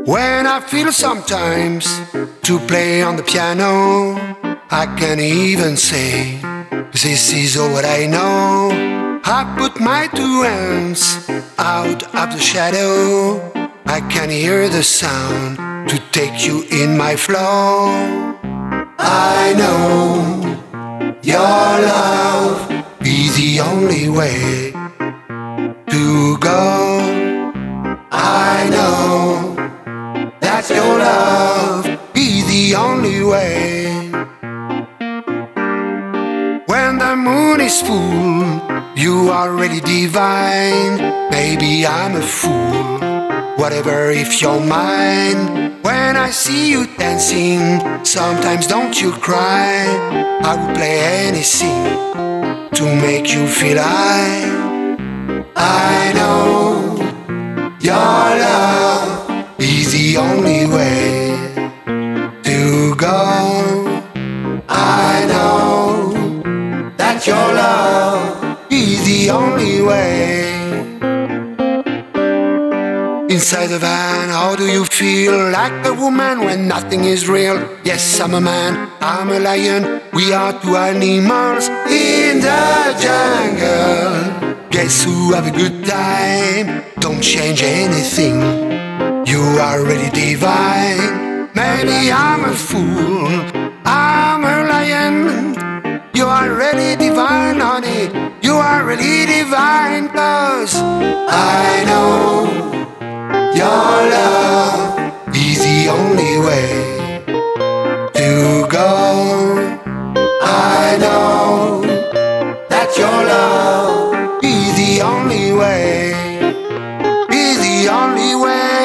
When I feel sometimes to play on the piano, I can't even say this is all what I know. I put my two hands out of the shadow. I can hear the sound to take you in my flow. I know your love is the only way to go. I know that your love is the only way. When the moon is full, you are really divine. Maybe I'm a fool, whatever if you're mine. When I see you dancing, sometimes don't you cry. I would play anything to make you feel high. I know your love is the only way to go. I know that your love is the only way. Inside the van, how do you feel? Like a woman when nothing is real. Yes, I'm a man, I'm a lion. We are two animals in the jungle. Guess who have a good time? Don't change anything, you are really divine. Maybe I'm a fool, I'm a lion. You are really divine, honey. You are really divine, 'cause I know your love is the only way to go. I know that your love is the only way, is the only way,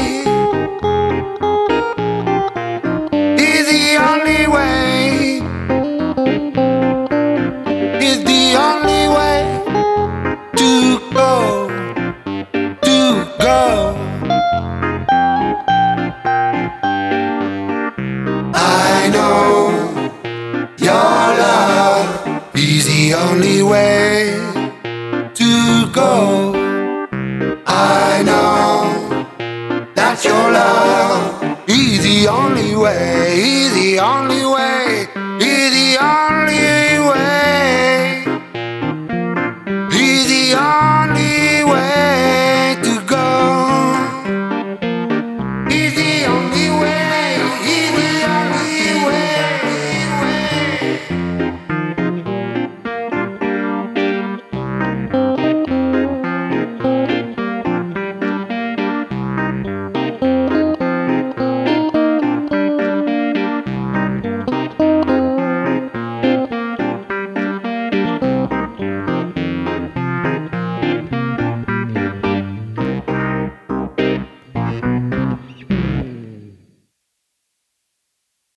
is the only way, is the only way to go, to go. I know your love is the only way to go. I know that your love is the only way, is the only